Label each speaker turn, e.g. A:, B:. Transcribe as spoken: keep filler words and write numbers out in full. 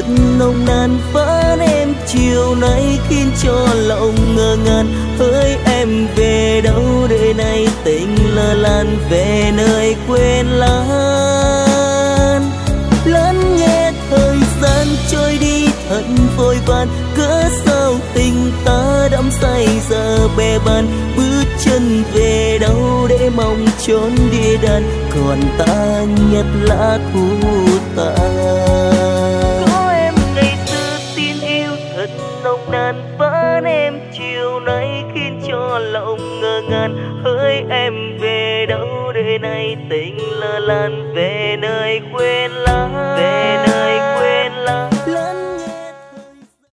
A: nồng nàn phán em chiều nay khiến cho lòng ngơ ngẩn. Hỡi em về đâu đời này tình lơ lan về nơi quên lãng. Lắng nghe thời gian trôi đi thật vội vàng, cớ sao tình ta đắm say giờ bè bàn. Bước chân về đâu để mong chốn địa đàng, còn ta nhặt lá thu tàn. Có em ngày xưa tin yêu thật nồng nàn, vẫn em chiều nay khiến cho lòng ngơ ngàng. Hỡi em về đâu đời này tình lơ lan về nơi quên lãng.